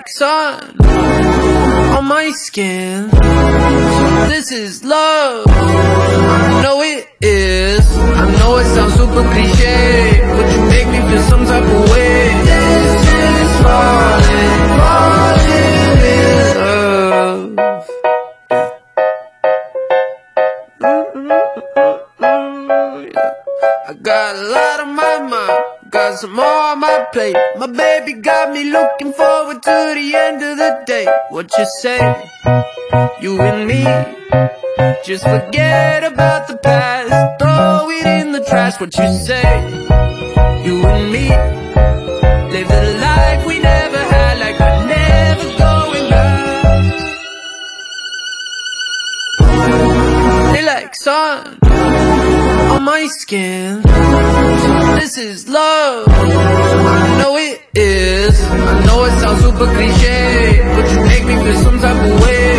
like sun on my skin. This is love, I know it is. I know it sounds super cliche, but you make me feel some type of way. This is falling in love. I got a lot on my mind, got some more on my plate. My baby got me looking forward to the end of the day. What you say? You and me, just forget about the past, throw it in the trash. What you say? You and me, live the life we never had, like we're never going back. They like sun on my skin. This is love, I know it is. I know it sounds super cliche, but you make me feel some type of way.